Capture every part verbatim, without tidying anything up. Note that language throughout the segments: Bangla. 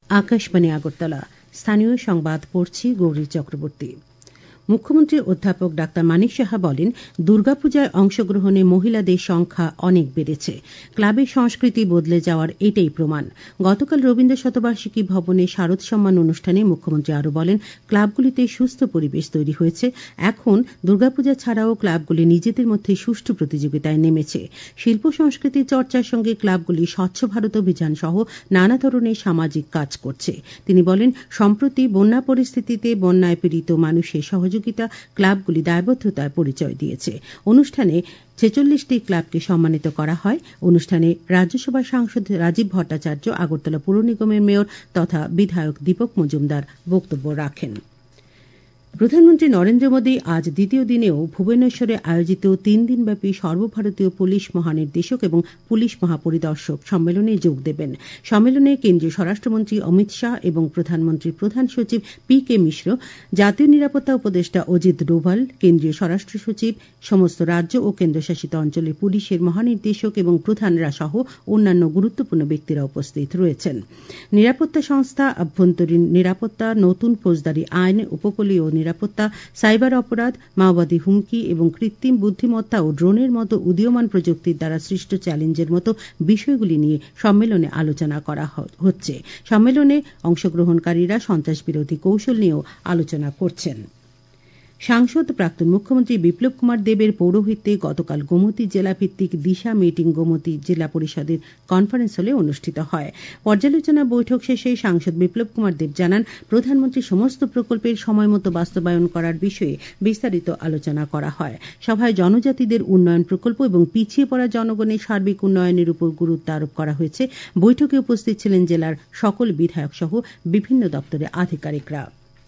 আকাশবাণী আগরতলা। স্থানীয় সংবাদ পড়ছি গৌরী চক্রবর্তী। মুখ্যমন্ত্রী অধ্যাপক ডাক্তার মানিক সাহা বলেন, দুর্গাপূজায় অংশগ্রহণে মহিলাদের সংখ্যা অনেক বেড়েছে। ক্লাবের সংস্কৃতি বদলে যাওয়ার এটাই প্রমাণ। গতকাল রবীন্দ্র শতবার্ষিকী ভবনে শারদ সম্মান অনুষ্ঠানে মুখ্যমন্ত্রী আরও বলেন, ক্লাবগুলিতে সুস্থ পরিবেশ তৈরি হয়েছে। এখন দুর্গাপূজা ছাড়াও ক্লাবগুলি নিজেদের মধ্যে সুষ্ঠু প্রতিযোগিতায় নেমেছে। শিল্প সংস্কৃতি চর্চার সঙ্গে ক্লাবগুলি স্বচ্ছ ভারত অভিযান সহ নানা ধরনের সামাজিক কাজ করছে। তিনি বলেন, সম্প্রতি বন্যা পরিস্থিতিতে বন্যায় পীড়িত মানুষের সহযোগিতা ক্লাবগুলি দায়বদ্ধতার পরিচয় দিয়েছে। অনুষ্ঠানে ছেচল্লিশটি ক্লাবকে সম্মানিত করা হয়। অনুষ্ঠানে রাজ্যসভার সাংসদ রাজীব ভট্টাচার্য, আগরতলা পুর নিগমের মেয়র তথা বিধায়ক দীপক মজুমদার বক্তব্য রাখেন। প্রধানমন্ত্রী নরেন্দ্র মোদী আজ দ্বিতীয় দিনেও ভুবনেশ্বরে আয়োজিত তিন দিনব্যাপী সর্বভারতীয় পুলিশ মহানির্দেশক এবং পুলিশ মহাপরিদর্শক সম্মেলনে যোগ দেবেন। সম্মেলনে কেন্দ্রীয় স্বরাষ্ট্রমন্ত্রী অমিত শাহ এবং প্রধানমন্ত্রীর প্রধান সচিব পি কে মিশ্র, জাতীয় নিরাপত্তা উপদেষ্টা অজিত ডোভাল, কেন্দ্রীয় স্বরাষ্ট্র সচিব, সমস্ত রাজ্য ও কেন্দ্রশাসিত অঞ্চলের পুলিশের মহানির্দেশক এবং প্রধানরা সহ অন্যান্য গুরুত্বপূর্ণ ব্যক্তিরা উপস্থিত রয়েছেন। নিরাপত্তা সংস্থা, আভ্যন্তরীণ নিরাপত্তা, নতুন ফৌজদারি আইন, উপকূলীয় নিরাপত্তা, সাইবার অপরাধ, মাওবাদী হুমকি এবং কৃত্রিম বুদ্ধিমত্তা ও ড্রোনের মতো উদীয়মান প্রযুক্তির দ্বারা সৃষ্ট চ্যালেঞ্জের মতো বিষয়গুলি নিয়ে সম্মেলনে আলোচনা করা হচ্ছে। সম্মেলনে অংশগ্রহণকারীরা সন্ত্রাস বিরোধী কৌশল নিয়েও আলোচনা করছেন। সাংসদ প্রাক্তন মুখ্যমন্ত্রী বিপ্লব কুমার দেবের পৌরোহিত্যে গতকাল গোমতী জেলা ভিত্তিক দিশা মিটিং গোমতী জেলা পরিষদের কনফারেন্স হলে অনুষ্ঠিত হয়। পর্যালোচনা বৈঠক শেষে সাংসদ বিপ্লব কুমার দেব জানান, প্রধানমন্ত্রী সমস্ত প্রকল্পের সময়মতো বাস্তবায়ন করার বিষয়ে বিস্তারিত আলোচনা করা হয়। সভায় জনজাতিদের উন্নয়ন প্রকল্প এবং পিছিয়ে পড়া জনগণের সার্বিক উন্নয়নের উপর গুরুত্ব আরোপ করা হয়েছে। বৈঠকে উপস্থিত ছিলেন জেলার সকল বিধায়ক সহ বিভিন্ন দপ্তরের আধিকারিকরা।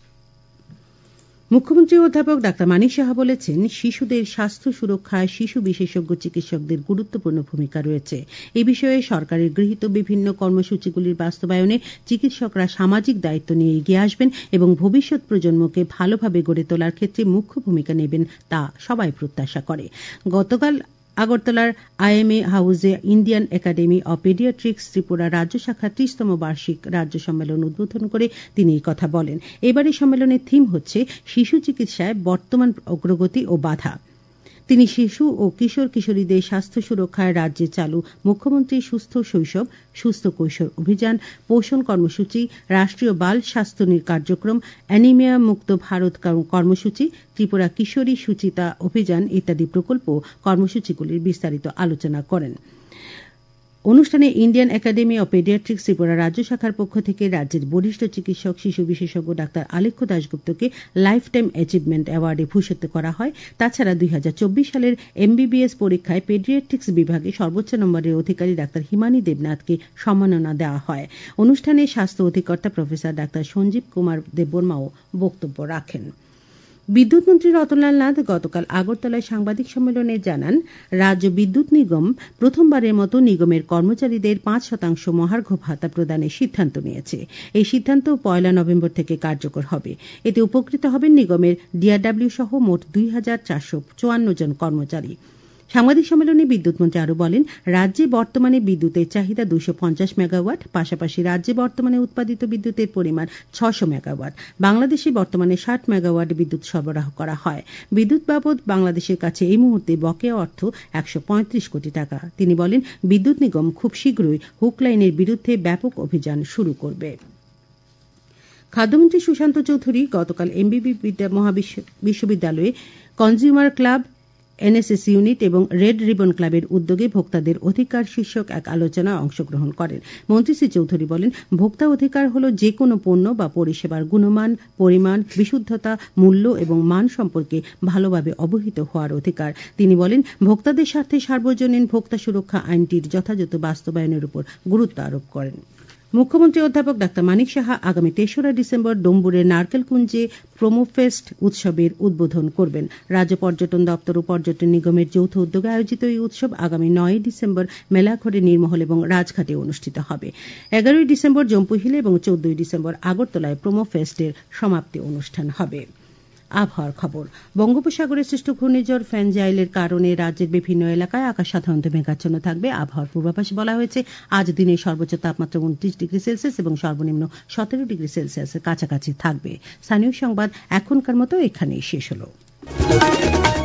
মুখ্যমন্ত্রী অধ্যাপক ডাক্তার মানিক সাহা বলেছেন, শিশুদের স্বাস্থ্য সুরক্ষায় শিশু বিশেষজ্ঞ চিকিৎসকদের গুরুত্বপূর্ণ ভূমিকা রয়েছে। এ বিষয়ে সরকারের গৃহীত বিভিন্ন কর্মসূচিগুলির বাস্তবায়নে চিকিৎসকরা সামাজিক দায়িত্ব নিয়ে এগিয়ে আসবেন এবং ভবিষ্যৎ প্রজন্মকে ভালোভাবে গড়ে তোলার ক্ষেত্রে মুখ্য ভূমিকা নেবেন, তা সবাই প্রত্যাশা করে। গতকাল আগরতলার আইএমএ হাউসে Indian academy of pediatrics Tripura রাজ্য শাখার ত্রিশতম বার্ষিক রাজ্য সম্মেলন উদ্বোধন করে তিনি এই কথা বলেন। এবারের সম্মেলনের থিম হচ্ছে শিশু চিকিৎসায় বর্তমান অগ্রগতি ও বাধা। তিনি শিশু ও কিশোর কিশোরীদের স্বাস্থ্য সুরক্ষায় রাজ্যে চালু মুখ্যমন্ত্রী সুস্থ শৈশব সুস্থ কৈশোর অভিযান, পোষণ কর্মসূচি, রাষ্ট্রীয় বাল স্বাস্থ্য কার্যক্রম, অ্যানিমিয়া মুক্ত ভারত কর্মসূচি, ত্রিপুরা কিশোরী সুচিতা অভিযান ইত্যাদি প্রকল্প কর্মসূচিগুলির বিস্তারিত আলোচনা করেন। অনুষ্ঠানে Indian academy of pediatrics Tripura রাজ্য শাখার পক্ষ থেকে রাজ্যের বরিষ্ঠ চিকিৎসক শিশু বিশেষজ্ঞ ডাক্তার আলেখ্য দাশগুপ্তকে লাইফ টাইম অ্যাচিভমেন্ট অ্যাওয়ার্ডে ভূষিত করা হয়। তাছাড়া দুই হাজার চব্বিশ সালের এমবিবিএস পরীক্ষায় পেডিয়াট্রিক্স বিভাগে সর্বোচ্চ নম্বরের অধিকারী ডাক্তার হিমানী দেবনাথকে সম্মাননা দেওয়া হয়। অনুষ্ঠানে স্বাস্থ্য অধিকর্তা প্রফেসর ডাক্তার সঞ্জীব কুমার দেববর্মাও বক্তব্য রাখেন। বিদ্যুৎ মন্ত্রী রতনলাল নাথ গতকাল আগরতলায় সাংবাদিক সম্মেলনে জানান, রাজ্য বিদ্যুৎ নিগম প্রথমবারের মতো নিগমের কর্মচারীদের পাঁচ শতাংশ মহার্ঘ ভাতা প্রদানের সিদ্ধান্ত নিয়েছে। এই সিদ্ধান্ত পয়লা নভেম্বর থেকে কার্যকর হবে। এতে উপকৃত হবেন নিগমের ডিআরডব্লিউ সহ মোট দুই হাজার চারশো চুয়ান্ন জন কর্মচারী। সাংবাদিক সম্মেলনে বিদ্যুৎ মন্ত্রী আরও বলেন, রাজ্যে বর্তমানে বিদ্যুতের চাহিদা দুইশো পঞ্চাশ মেগাওয়াট, পাশাপাশি রাজ্যে বর্তমানে উৎপাদিত বিদ্যুতের পরিমাণ ছশো মেগাওয়াট। বাংলাদেশে বর্তমানে ষাট মেগাওয়াট বিদ্যুৎ সরবরাহ করা হয়। বিদ্যুৎ বাবদ বাংলাদেশের কাছে এই মুহূর্তে বকেয়া অর্থ একশো পঁয়ত্রিশ কোটি টাকা। তিনি বলেন, বিদ্যুৎ নিগম খুব শীঘ্রই হুক লাইনের বিরুদ্ধে ব্যাপক অভিযান শুরু করবে। খাদ্যমন্ত্রী সুশান্ত চৌধুরী গতকাল এমবিবি বিশ্ববিদ্যালয়ে কনজিউমার ক্লাব, এনএসএস ইউনিট এবং রেড রিবন ক্লাবের উদ্যোগে ভোক্তাদের অধিকার শীর্ষক এক আলোচনায় অংশগ্রহণ করেন। মন্ত্রী শ্রী চৌধুরী বলেন, ভোক্তা অধিকার হল যে কোনো পণ্য বা পরিষেবার গুণমান, পরিমাণ, বিশুদ্ধতা, মূল্য এবং মান সম্পর্কে ভালোভাবে অবহিত হওয়ার অধিকার। তিনি বলেন, ভোক্তাদের স্বার্থে সার্বজনীন ভোক্তা সুরক্ষা আইনটির যথাযথ বাস্তবায়নের উপর গুরুত্ব আরোপ করেন। মুখ্যমন্ত্রী অধ্যাপক ডাক্তার মানিক সাহা আগামী তেসরা ডিসেম্বর ডম্বুরের নারকেলকুঞ্জে প্রোমোফেস্ট উৎসবের উদ্বোধন করবেন। রাজ্য পর্যটন দপ্তর ও পর্যটন নিগমের যৌথ উদ্যোগে আয়োজিত এই উৎসব আগামী নয় ডিসেম্বর মেলাঘরে, নির্মহল এবং রাজঘাটে অনুষ্ঠিত হবে। এগারোই ডিসেম্বর জম্পুহিলে এবং চৌদ্দই ডিসেম্বর আগরতলায় প্রোমোফেস্টের সমাপ্তি অনুষ্ঠান হবে। আবহাওয়ার খবর। বঙ্গোপসাগরে সৃষ্ট ঘূর্ণিঝড় ফ্যানজাইলের কারণে রাজ্যের বিভিন্ন এলাকায় আকাশ সাধারণত মেঘাচ্ছন্ন থাকবে। আবহাওয়ার পূর্বাভাসে বলা হয়েছে আজ দিনের সর্বোচ্চ তাপমাত্রা উনত্রিশ ডিগ্রি সেলসিয়াস এবং সর্বনিম্ন সতেরো ডিগ্রি সেলসিয়াসের কাছাকাছি থাকবে। স্থানীয় সংবাদ এখনকার মতো এখানেই শেষ হলো।